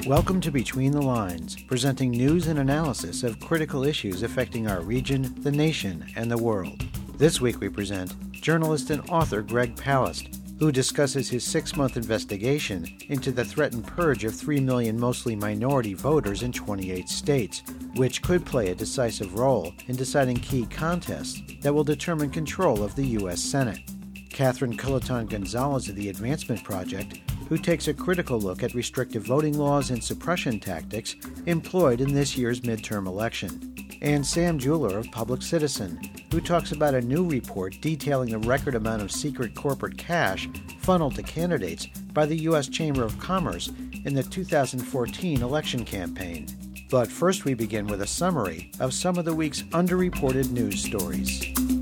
Welcome to Between the Lines, presenting news and analysis of critical issues affecting our region, the nation, and the world. This week we present journalist and author Greg Palast, who discusses his 6-month investigation into the threatened purge of 3 million mostly minority voters in 28 states, which could play a decisive role in deciding key contests that will determine control of the U.S. Senate. Catherine Culeton-Gonzalez of the Advancement Project, who takes a critical look at restrictive voting laws and suppression tactics employed in this year's midterm election. And Sam Jeweler of Public Citizen, who talks about a new report detailing the record amount of secret corporate cash funneled to candidates by the U.S. Chamber of Commerce in the 2014 election campaign. But first we begin with a summary of some of the week's underreported news stories.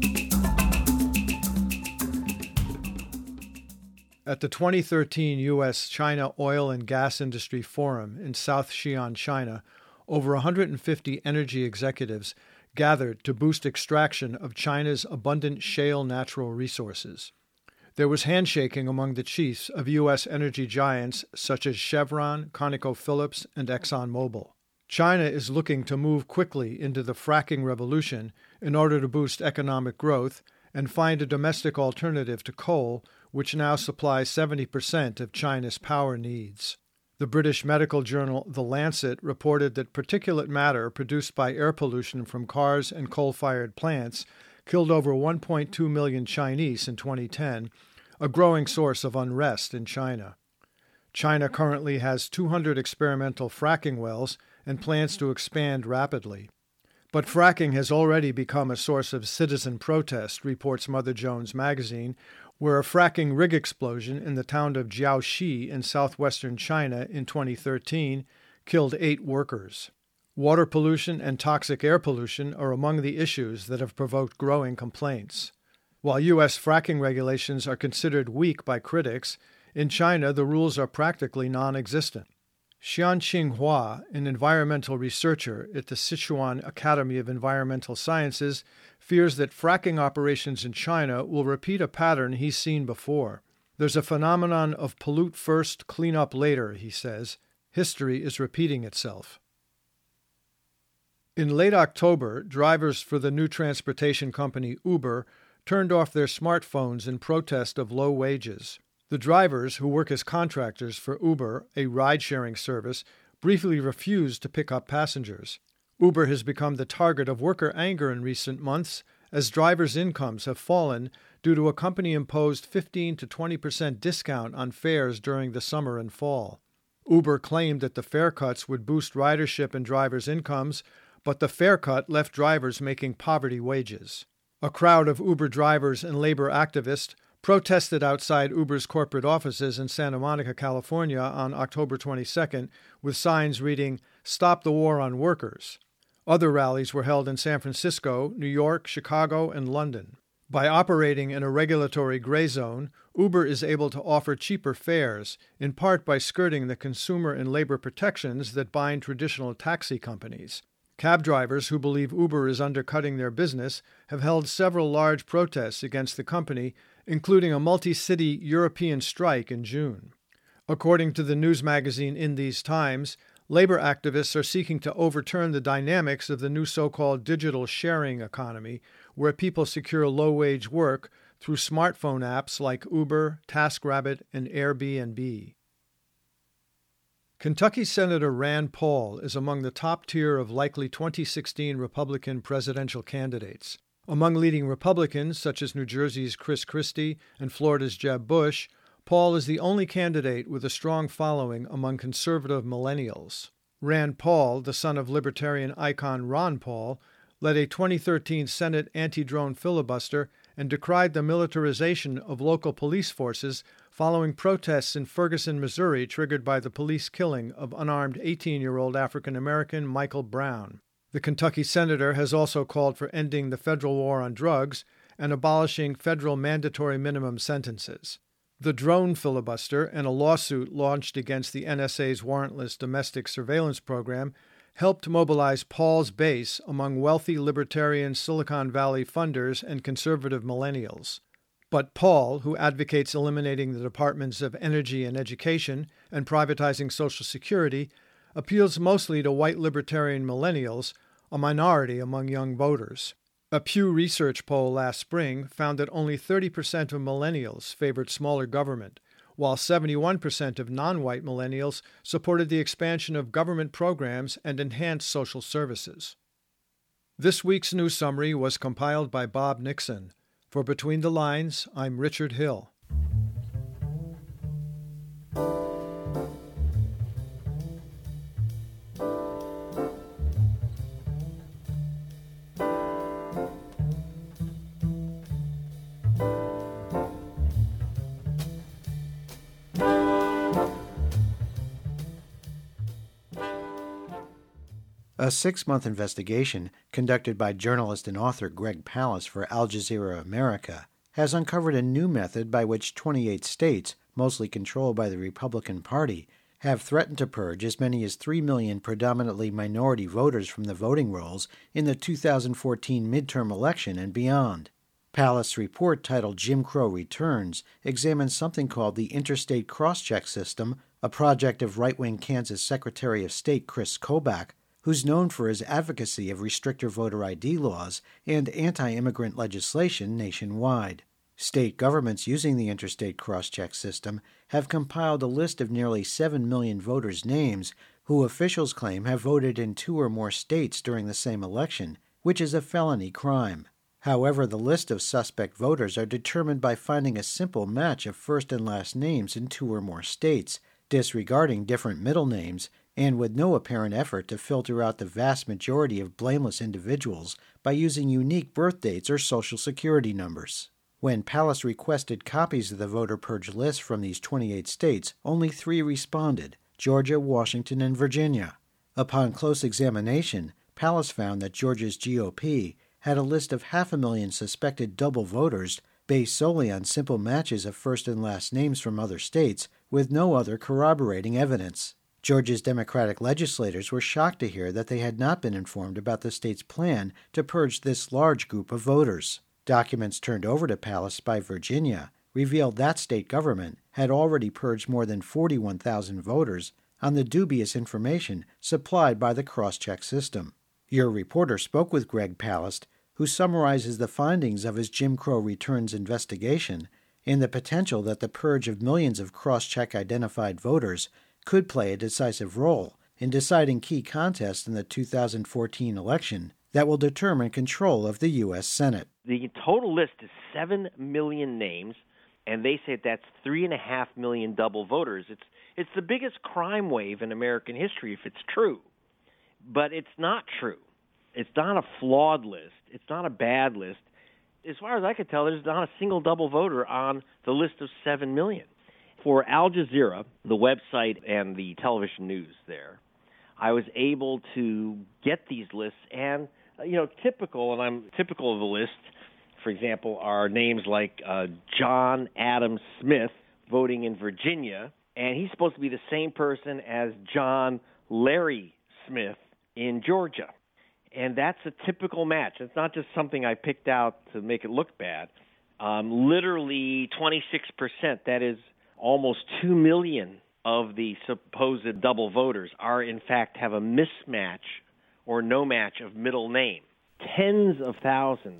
At the 2013 U.S.-China Oil and Gas Industry Forum in South Xi'an, China, over 150 energy executives gathered to boost extraction of China's abundant shale natural resources. There was handshaking among the chiefs of U.S. energy giants such as Chevron, ConocoPhillips, and ExxonMobil. China is looking to move quickly into the fracking revolution in order to boost economic growth and find a domestic alternative to coal, which now supplies 70% of China's power needs. The British medical journal The Lancet reported that particulate matter produced by air pollution from cars and coal-fired plants killed over 1.2 million Chinese in 2010, a growing source of unrest in China. China currently has 200 experimental fracking wells and plans to expand rapidly. But fracking has already become a source of citizen protest, reports Mother Jones magazine, where a fracking rig explosion in the town of Jiaoxi in southwestern China in 2013 killed 8 workers. Water pollution and toxic air pollution are among the issues that have provoked growing complaints. While U.S. fracking regulations are considered weak by critics, in China the rules are practically non-existent. Xianqing Hua, an environmental researcher at the Sichuan Academy of Environmental Sciences, fears that fracking operations in China will repeat a pattern he's seen before. There's a phenomenon of pollute first, clean up later, he says. History is repeating itself. In late October, drivers for the new transportation company Uber turned off their smartphones in protest of low wages. The drivers, who work as contractors for Uber, a ride-sharing service, briefly refused to pick up passengers. Uber has become the target of worker anger in recent months as drivers' incomes have fallen due to a company-imposed 15 to 20% discount on fares during the summer and fall. Uber claimed that the fare cuts would boost ridership and drivers' incomes, but the fare cut left drivers making poverty wages. A crowd of Uber drivers and labor activists protested outside Uber's corporate offices in Santa Monica, California on October 22nd with signs reading, "Stop the War on Workers." Other rallies were held in San Francisco, New York, Chicago, and London. By operating in a regulatory gray zone, Uber is able to offer cheaper fares, in part by skirting the consumer and labor protections that bind traditional taxi companies. Cab drivers who believe Uber is undercutting their business have held several large protests against the company, including a multi-city European strike in June. According to the news magazine In These Times, labor activists are seeking to overturn the dynamics of the new so-called digital sharing economy, where people secure low-wage work through smartphone apps like Uber, TaskRabbit, and Airbnb. Kentucky Senator Rand Paul is among the top tier of likely 2016 Republican presidential candidates. Among leading Republicans, such as New Jersey's Chris Christie and Florida's Jeb Bush, Paul is the only candidate with a strong following among conservative millennials. Rand Paul, the son of libertarian icon Ron Paul, led a 2013 Senate anti-drone filibuster and decried the militarization of local police forces following protests in Ferguson, Missouri, triggered by the police killing of unarmed 18-year-old African-American Michael Brown. The Kentucky senator has also called for ending the federal war on drugs and abolishing federal mandatory minimum sentences. The drone filibuster and a lawsuit launched against the NSA's warrantless domestic surveillance program helped mobilize Paul's base among wealthy libertarian Silicon Valley funders and conservative millennials. But Paul, who advocates eliminating the departments of energy and education and privatizing Social Security, appeals mostly to white libertarian millennials, a minority among young voters. A Pew Research poll last spring found that only 30% of millennials favored smaller government, while 71% of non-white millennials supported the expansion of government programs and enhanced social services. This week's news summary was compiled by Bob Nixon. For Between the Lines, I'm Richard Hill. A 6-month investigation conducted by journalist and author Greg Palast for Al Jazeera America has uncovered a new method by which 28 states, mostly controlled by the Republican Party, have threatened to purge as many as 3 million predominantly minority voters from the voting rolls in the 2014 midterm election and beyond. Palast's report, titled Jim Crow Returns, examines something called the Interstate Crosscheck System, a project of right-wing Kansas Secretary of State Chris Kobach, who's known for his advocacy of restrictor voter ID laws and anti-immigrant legislation nationwide. State governments using the interstate crosscheck system have compiled a list of nearly 7 million voters' names who officials claim have voted in 2 or more states during the same election, which is a felony crime. However, the list of suspect voters are determined by finding a simple match of first and last names in 2 or more states, disregarding different middle names, and with no apparent effort to filter out the vast majority of blameless individuals by using unique birth dates or social security numbers. When Palast requested copies of the voter purge list from these 28 states, only 3 responded: Georgia, Washington, and Virginia. Upon close examination, Palast found that Georgia's GOP had a list of 500,000 suspected double voters based solely on simple matches of first and last names from other states, with no other corroborating evidence. Georgia's Democratic legislators were shocked to hear that they had not been informed about the state's plan to purge this large group of voters. Documents turned over to Palast by Virginia revealed that state government had already purged more than 41,000 voters on the dubious information supplied by the crosscheck system. Your reporter spoke with Greg Palast, who summarizes the findings of his Jim Crow Returns investigation and the potential that the purge of millions of crosscheck identified voters could play a decisive role in deciding key contests in the 2014 election that will determine control of the U.S. Senate. The total list is 7 million names, and they say that's 3.5 million double voters. It's the biggest crime wave in American history if it's true. But it's not true. It's not a flawed list. It's not a bad list. As far as I can tell, there's not a single double voter on the list of 7 million. For Al Jazeera, the website and the television news there, I was able to get these lists and, typical of the list, for example, are names like John Adam Smith voting in Virginia, and he's supposed to be the same person as John Larry Smith in Georgia. And that's a typical match. It's not just something I picked out to make it look bad. Literally 26%, that is almost 2 million of the supposed double voters are in fact have a mismatch or no match of middle name. Tens of thousands,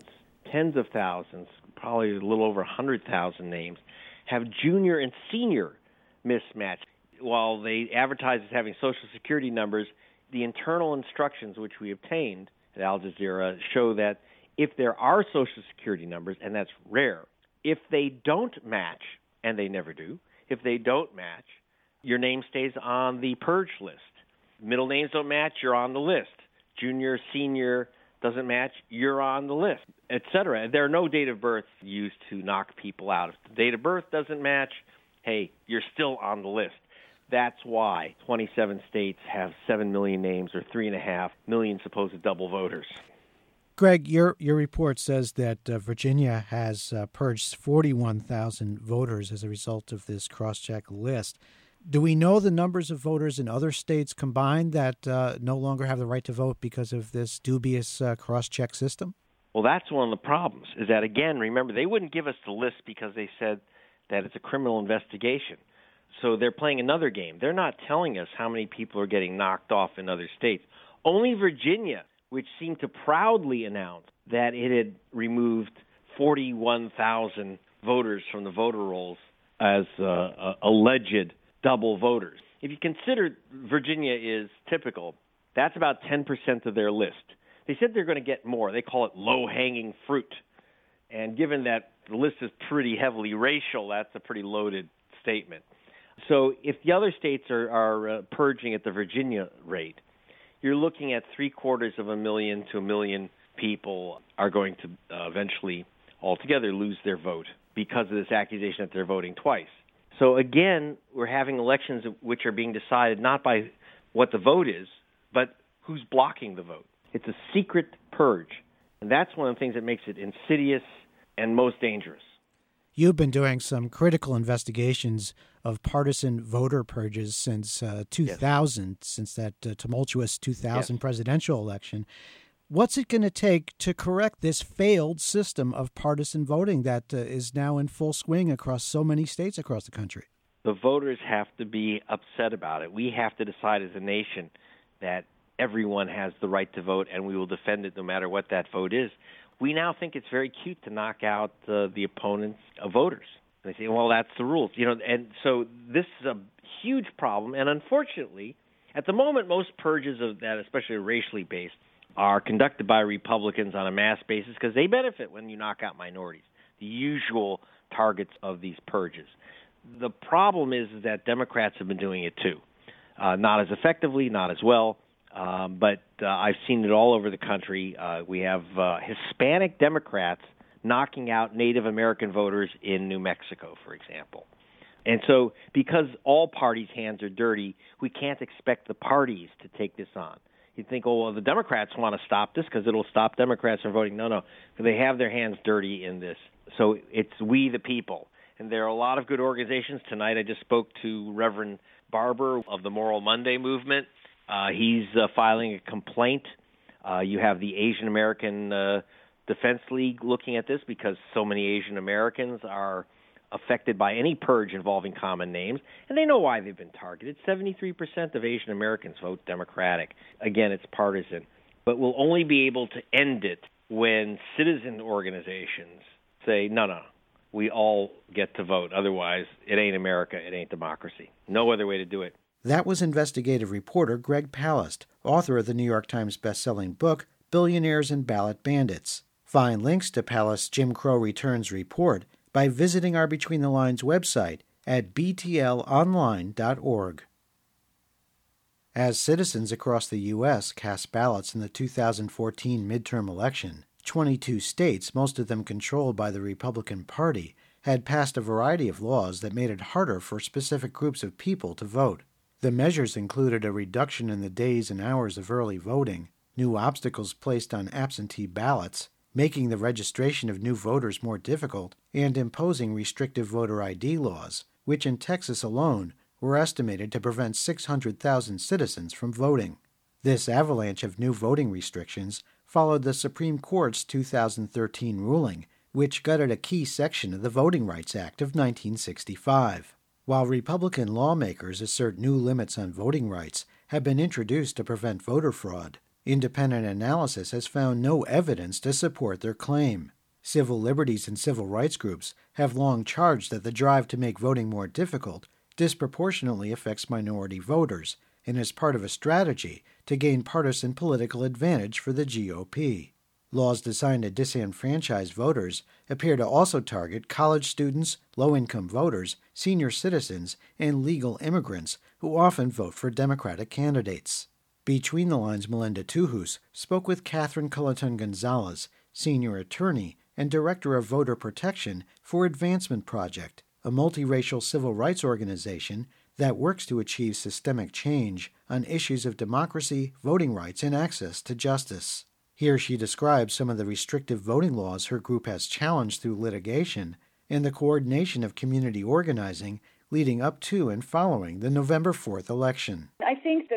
probably a little over 100,000 names, have junior and senior mismatch. While they advertise as having Social Security numbers, the internal instructions which we obtained at Al Jazeera show that if there are Social Security numbers, and that's rare, if they don't match, and they never do, if they don't match, your name stays on the purge list. Middle names don't match, you're on the list. Junior, senior doesn't match, you're on the list, etc. There are no date of birth used to knock people out. If the date of birth doesn't match, hey, you're still on the list. That's why 27 states have 7 million names or 3.5 million supposed double voters. Greg, your report says that Virginia has purged 41,000 voters as a result of this crosscheck list. Do we know the numbers of voters in other states combined that no longer have the right to vote because of this dubious crosscheck system? Well, that's one of the problems, is that, again, remember, they wouldn't give us the list because they said that it's a criminal investigation. So they're playing another game. They're not telling us how many people are getting knocked off in other states. Only Virginia, which seemed to proudly announce that it had removed 41,000 voters from the voter rolls as alleged double voters. If you consider Virginia is typical, that's about 10% of their list. They said they're going to get more. They call it low-hanging fruit. And given that the list is pretty heavily racial, that's a pretty loaded statement. So if the other states are purging at the Virginia rate, you're looking at 750,000 to 1 million people are going to eventually altogether lose their vote because of this accusation that they're voting twice. So again, we're having elections which are being decided not by what the vote is, but who's blocking the vote. It's a secret purge, and that's one of the things that makes it insidious and most dangerous. You've been doing some critical investigations of partisan voter purges since 2000, yes. Since that tumultuous 2000 yes. presidential election. What's it going to take to correct this failed system of partisan voting that is now in full swing across so many states across the country? The voters have to be upset about it. We have to decide as a nation that everyone has the right to vote, and we will defend it no matter what that vote is. We now think it's very cute to knock out the opponents of voters. And they say, well, that's the rules. And so this is a huge problem. And unfortunately, at the moment, most purges of that, especially racially based, are conducted by Republicans on a mass basis because they benefit when you knock out minorities, the usual targets of these purges. The problem is that Democrats have been doing it too. Not as effectively, not as well. But I've seen it all over the country. We have Hispanic Democrats knocking out Native American voters in New Mexico, for example. And so because all parties' hands are dirty, we can't expect the parties to take this on. You think, oh, well, the Democrats want to stop this because it'll stop Democrats from voting. No, they have their hands dirty in this. So it's we the people. And there are a lot of good organizations. Tonight I just spoke to Reverend Barber of the Moral Monday movement. He's filing a complaint. You have the Asian American Defense League looking at this because so many Asian Americans are affected by any purge involving common names, and they know why they've been targeted. 73% of Asian Americans vote Democratic. Again, it's partisan. But we'll only be able to end it when citizen organizations say, no, we all get to vote. Otherwise, it ain't America, it ain't democracy. No other way to do it. That was investigative reporter Greg Palast, author of the New York Times bestselling book, Billionaires and Ballot Bandits. Find links to Palast's Jim Crow Returns report by visiting our Between the Lines website at btlonline.org. As citizens across the U.S. cast ballots in the 2014 midterm election, 22 states, most of them controlled by the Republican Party, had passed a variety of laws that made it harder for specific groups of people to vote. The measures included a reduction in the days and hours of early voting, new obstacles placed on absentee ballots, making the registration of new voters more difficult, and imposing restrictive voter ID laws, which in Texas alone were estimated to prevent 600,000 citizens from voting. This avalanche of new voting restrictions followed the Supreme Court's 2013 ruling, which gutted a key section of the Voting Rights Act of 1965. While Republican lawmakers assert new limits on voting rights have been introduced to prevent voter fraud, independent analysis has found no evidence to support their claim. Civil liberties and civil rights groups have long charged that the drive to make voting more difficult disproportionately affects minority voters and is part of a strategy to gain partisan political advantage for the GOP. Laws designed to disenfranchise voters appear to also target college students, low-income voters, senior citizens, and legal immigrants who often vote for Democratic candidates. Between the Lines' Melinda Tuhus spoke with Catherine Culleton-Gonzalez, senior attorney and director of voter protection for Advancement Project, a multiracial civil rights organization that works to achieve systemic change on issues of democracy, voting rights, and access to justice. Here she describes some of the restrictive voting laws her group has challenged through litigation and the coordination of community organizing leading up to and following the November 4th election. I think that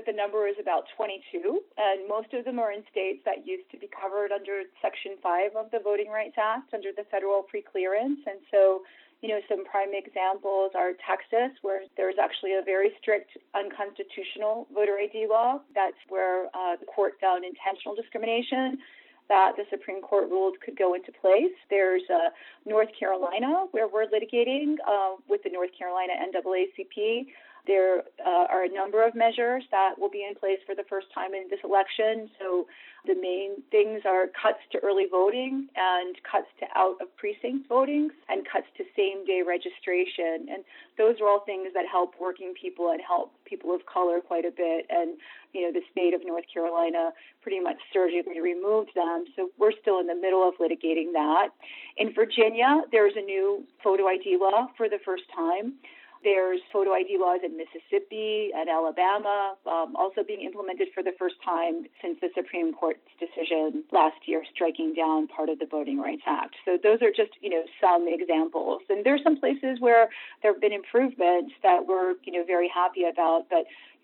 the number is about 22, and most of them are in states that used to be covered under Section 5 of the Voting Rights Act, under the federal preclearance. And so, some prime examples are Texas, where there's actually a very strict unconstitutional voter ID law. That's where the court found intentional discrimination that the Supreme Court ruled could go into place. There's North Carolina, where we're litigating with the North Carolina NAACP. There are a number of measures that will be in place for the first time in this election. So the main things are cuts to early voting and cuts to out-of-precinct voting and cuts to same-day registration. And those are all things that help working people and help people of color quite a bit. And, the state of North Carolina pretty much surgically removed them. So we're still in the middle of litigating that. In Virginia, there's a new photo ID law for the first time. There's photo ID laws in Mississippi and Alabama, also being implemented for the first time since the Supreme Court's decision last year striking down part of the Voting Rights Act. So those are just, some examples. And there's some places where there have been improvements that we're, very happy about, but,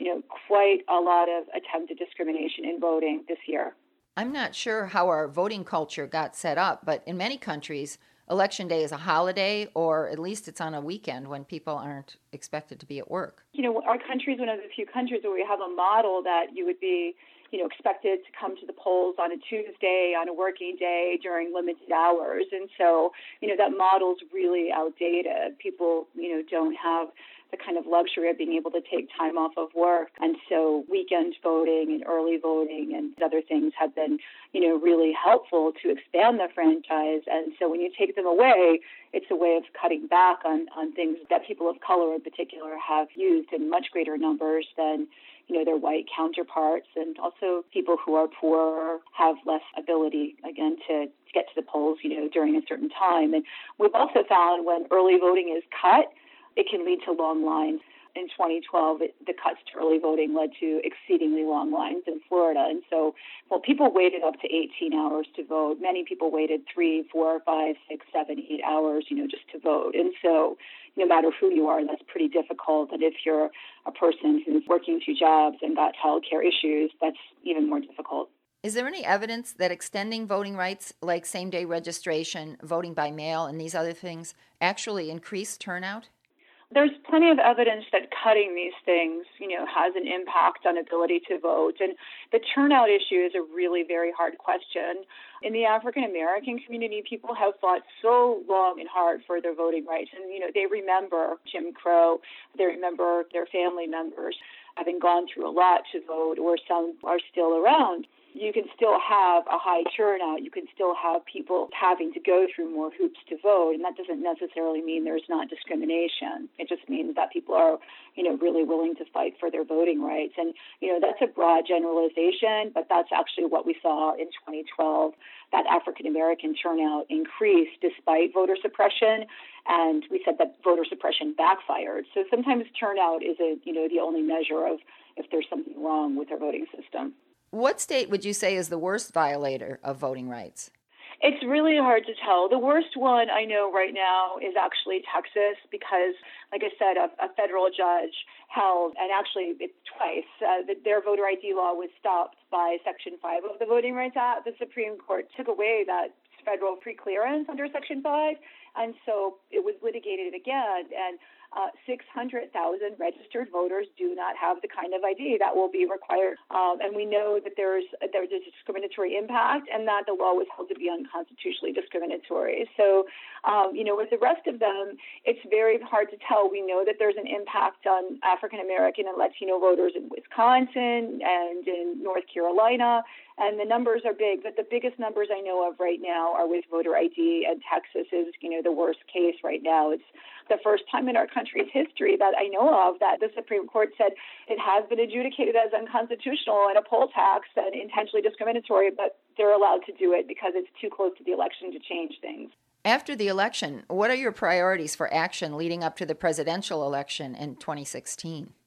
quite a lot of attempted discrimination in voting this year. I'm not sure how our voting culture got set up, but in many countries, Election Day is a holiday, or at least it's on a weekend when people aren't expected to be at work. Our country is one of the few countries where we have a model that you would be, expected to come to the polls on a Tuesday, on a working day, during limited hours. And so, that model's really outdated. People, don't have the kind of luxury of being able to take time off of work. And so weekend voting and early voting and other things have been, really helpful to expand the franchise. And so when you take them away, it's a way of cutting back on things that people of color in particular have used in much greater numbers than, their white counterparts. And also people who are poor have less ability, again, to get to the polls, during a certain time. And we've also found when early voting is cut, it can lead to long lines. In 2012, the cuts to early voting led to exceedingly long lines in Florida. And so, people waited up to 18 hours to vote. Many people waited 3, 4, 5, 6, 7, 8 hours, just to vote. And so, no matter who you are, that's pretty difficult. And if you're a person who's working 2 jobs and got childcare issues, that's even more difficult. Is there any evidence that extending voting rights like same-day registration, voting by mail, and these other things actually increase turnout? There's plenty of evidence that cutting these things, has an impact on ability to vote. And the turnout issue is a really very hard question. In the African American community, people have fought so long and hard for their voting rights. And, they remember Jim Crow. They remember their family members having gone through a lot to vote, or some are still around. You can still have a high turnout. You can still have people having to go through more hoops to vote. And that doesn't necessarily mean there's not discrimination. It just means that people are, really willing to fight for their voting rights. And, that's a broad generalization, but that's actually what we saw in 2012, that African-American turnout increased despite voter suppression. And we said that voter suppression backfired. So sometimes turnout is the only measure of if there's something wrong with our voting system. What state would you say is the worst violator of voting rights? It's really hard to tell. The worst one I know right now is actually Texas because, like I said, a federal judge held, and actually it's twice, their voter ID law was stopped by Section 5 of the Voting Rights Act. The Supreme Court took away that federal preclearance under Section 5, and so it was litigated again, and 600,000 registered voters do not have the kind of ID that will be required. And we know that there's a discriminatory impact and that the law was held to be unconstitutionally discriminatory. So, with the rest of them, it's very hard to tell. We know that there's an impact on African American and Latino voters in Wisconsin and in North Carolina, and the numbers are big. But the biggest numbers I know of right now are with voter ID, and Texas is, the worst case right now. It's the first time in our country's history that I know of that the Supreme Court said it has been adjudicated as unconstitutional and a poll tax and intentionally discriminatory, but they're allowed to do it because it's too close to the election to change things. After the election, what are your priorities for action leading up to the presidential election in 2016?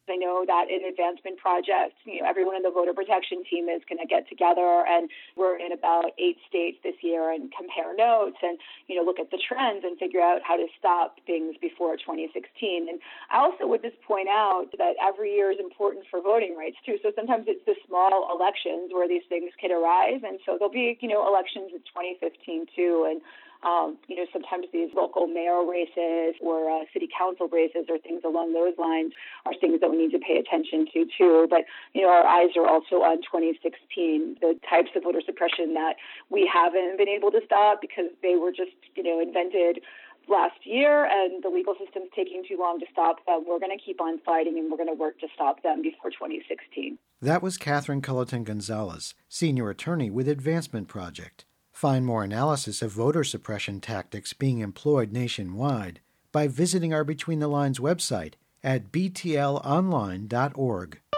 I know that in Advancement Project, everyone in the voter protection team is going to get together, and we're in about 8 states this year and compare notes and, look at the trends and figure out how to stop things before 2016. And I also would just point out that every year is important for voting rights, too. So sometimes it's the small elections where these things could arise. And so there'll be, elections in 2015, too. And sometimes these local mayor races or city council races or things along those lines are things that we need to pay attention to, too. But, our eyes are also on 2016, the types of voter suppression that we haven't been able to stop because they were just, invented last year, and the legal system's taking too long to stop them. We're going to keep on fighting, and we're going to work to stop them before 2016. That was Catherine Culleton-Gonzalez, Senior Attorney with Advancement Project. Find more analysis of voter suppression tactics being employed nationwide by visiting our Between the Lines website at btlonline.org.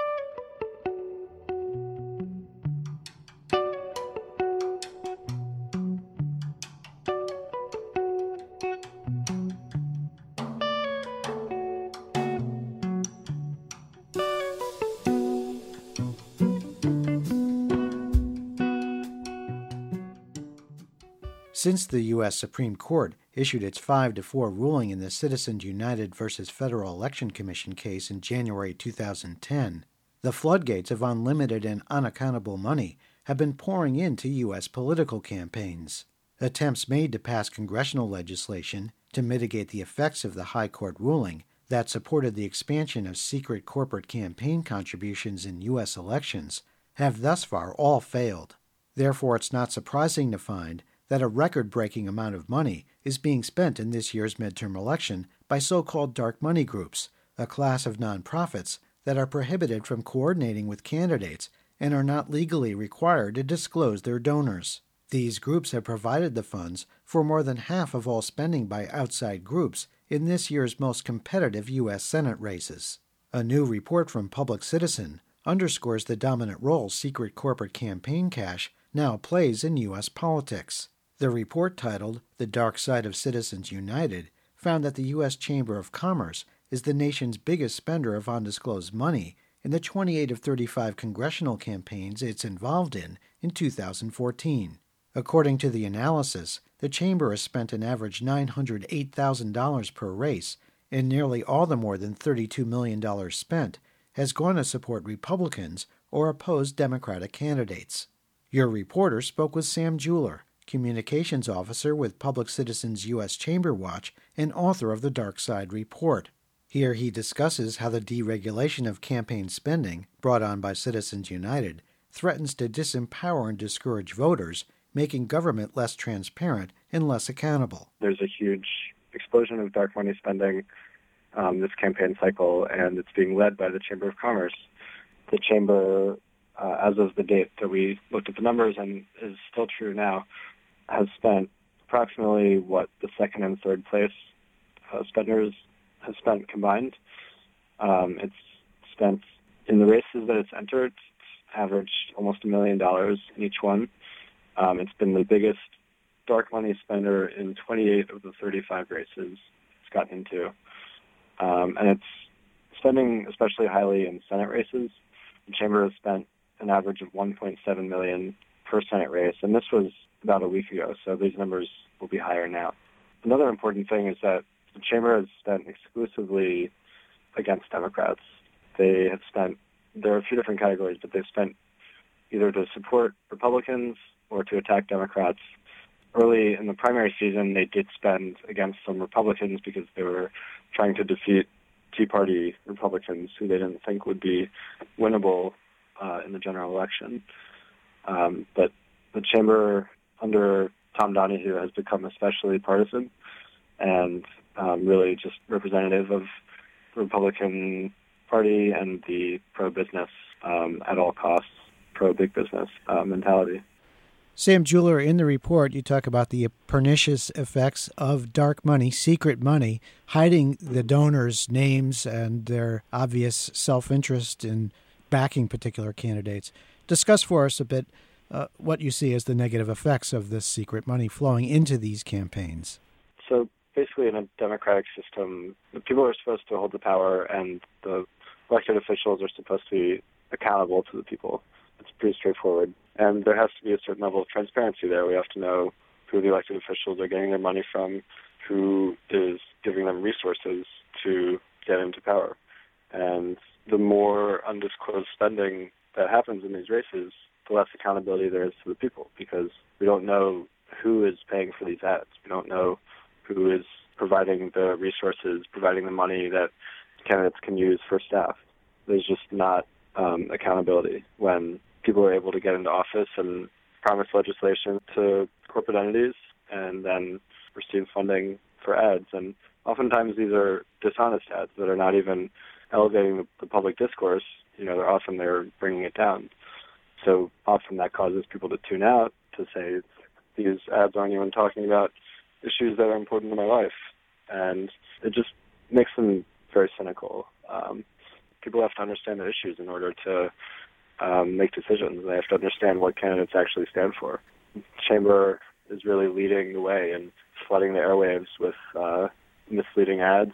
Since the U.S. Supreme Court issued its 5-4 ruling in the Citizens United versus Federal Election Commission case in January 2010, the floodgates of unlimited and unaccountable money have been pouring into U.S. political campaigns. Attempts made to pass congressional legislation to mitigate the effects of the High Court ruling that supported the expansion of secret corporate campaign contributions in U.S. elections have thus far all failed. Therefore, it's not surprising to find that a record-breaking amount of money is being spent in this year's midterm election by so-called dark money groups, a class of nonprofits that are prohibited from coordinating with candidates and are not legally required to disclose their donors. These groups have provided the funds for more than half of all spending by outside groups in this year's most competitive U.S. Senate races. A new report from Public Citizen underscores the dominant role secret corporate campaign cash now plays in U.S. politics. The report, titled The Dark Side of Citizens United, found that the U.S. Chamber of Commerce is the nation's biggest spender of undisclosed money in the 28 of 35 congressional campaigns it's involved in 2014. According to the analysis, the Chamber has spent an average $908,000 per race, and nearly all the more than $32 million spent has gone to support Republicans or oppose Democratic candidates. Your reporter spoke with Sam Jeweler, Communications Officer with Public Citizen's U.S. Chamber Watch and author of the Dark Side Report. Here he discusses how the deregulation of campaign spending, brought on by Citizens United, threatens to disempower and discourage voters, making government less transparent and less accountable. There's a huge explosion of dark money spending this campaign cycle, and it's being led by the Chamber of Commerce. The Chamber, as of the date that we looked at the numbers and is still true now, has spent approximately what the second and third place spenders have spent combined. It's spent, in the races that it's entered, it's averaged almost $1 million in each one. It's been the biggest dark money spender in 28 of the 35 races it's gotten into. And it's spending especially highly in Senate races. The Chamber has spent an average of $1.7 million per Senate race, and this was about a week ago, so these numbers will be higher now. Another important thing is that the Chamber has spent exclusively against Democrats. They have spent, there are a few different categories, but they've spent either to support Republicans or to attack Democrats. Early in the primary season, they did spend against some Republicans because they were trying to defeat Tea Party Republicans who they didn't think would be winnable in the general election. But the Chamber under Tom Donahue has become especially partisan and really just representative of the Republican Party and the pro-business, at all costs, pro-big business mentality. Sam Jeweler, in the report, you talk about the pernicious effects of dark money, secret money, hiding the donors' names and their obvious self-interest in backing particular candidates. Discuss for us a bit what you see as the negative effects of this secret money flowing into these campaigns. So basically in a democratic system, the people are supposed to hold the power, and the elected officials are supposed to be accountable to the people. It's pretty straightforward. And there has to be a certain level of transparency there. We have to know who the elected officials are getting their money from, who is giving them resources to get into power. And the more undisclosed spending that happens in these races, the less accountability there is to the people, because we don't know who is paying for these ads. We don't know who is providing the resources, providing the money that candidates can use for staff. There's just not accountability when people are able to get into office and promise legislation to corporate entities and then receive funding for ads. And oftentimes these are dishonest ads that are not even elevating the public discourse. They're bringing it down. So often that causes people to tune out, to say, these ads aren't even talking about issues that are important to my life. And it just makes them very cynical. People have to understand the issues in order to make decisions. They have to understand what candidates actually stand for. Chamber is really leading the way and flooding the airwaves with misleading ads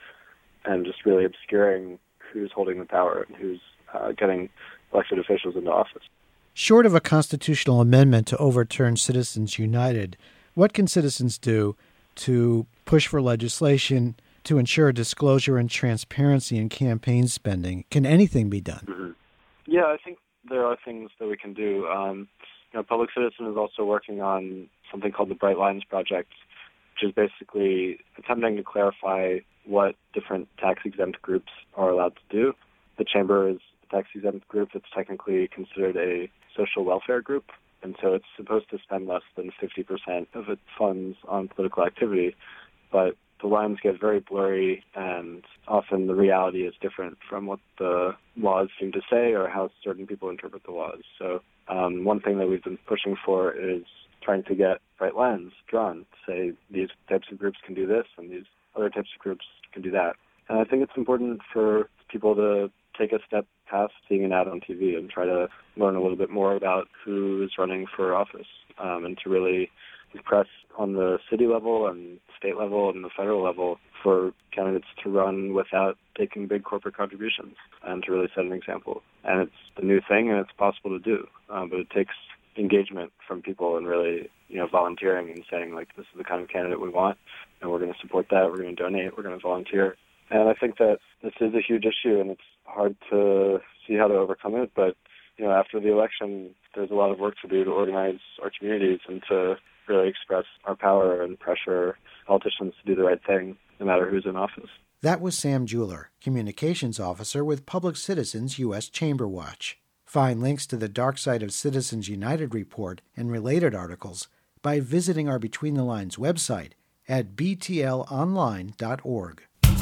and just really obscuring who's holding the power and who's getting elected officials into office. Short of a constitutional amendment to overturn Citizens United, what can citizens do to push for legislation to ensure disclosure and transparency in campaign spending? Can anything be done? Mm-hmm. Yeah, I think there are things that we can do. Public Citizen is also working on something called the Bright Lines Project, which is basically attempting to clarify what different tax-exempt groups are allowed to do. The Chamber is a tax-exempt group that's technically considered a social welfare group, and so it's supposed to spend less than 50% of its funds on political activity, but the lines get very blurry, and often the reality is different from what the laws seem to say or how certain people interpret the laws. So one thing that we've been pushing for is trying to get bright lines drawn, say these types of groups can do this and these other types of groups can do that. And I think it's important for people to take a step past seeing an ad on TV and try to learn a little bit more about who is running for office, and to really press on the city level and state level and the federal level for candidates to run without taking big corporate contributions and to really set an example. And it's a new thing and it's possible to do, but it takes engagement from people and really, volunteering and saying, this is the kind of candidate we want and we're going to support that, we're going to donate, we're going to volunteer. And I think that this is a huge issue and it's hard to see how to overcome it, but after the election, there's a lot of work to do to organize our communities and to really express our power and pressure politicians to do the right thing, no matter who's in office. That was Sam Jeweler, Communications Officer with Public Citizens U.S. Chamber Watch. Find links to the Dark Side of Citizens United report and related articles by visiting our Between the Lines website at btlonline.org.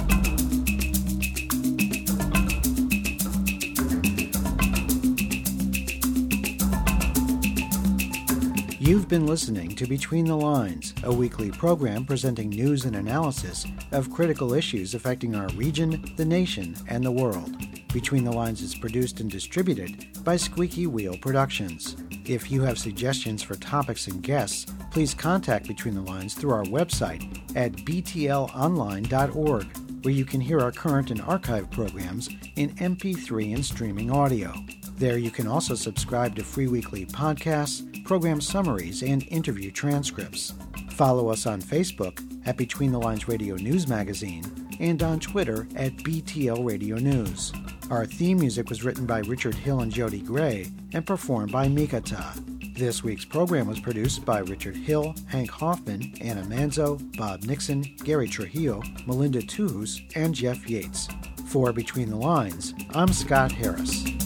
You've been listening to Between the Lines, a weekly program presenting news and analysis of critical issues affecting our region, the nation, and the world. Between the Lines is produced and distributed by Squeaky Wheel Productions. If you have suggestions for topics and guests, please contact Between the Lines through our website at btlonline.org, where you can hear our current and archive programs in MP3 and streaming audio. There you can also subscribe to free weekly podcasts, program summaries, and interview transcripts. Follow us on Facebook at Between the Lines Radio News Magazine and on Twitter at BTL Radio News. Our theme music was written by Richard Hill and Jody Gray and performed by Mikata. This week's program was produced by Richard Hill, Hank Hoffman, Anna Manzo, Bob Nixon, Gary Trujillo, Melinda Tuhus, and Jeff Yates. For Between the Lines, I'm Scott Harris.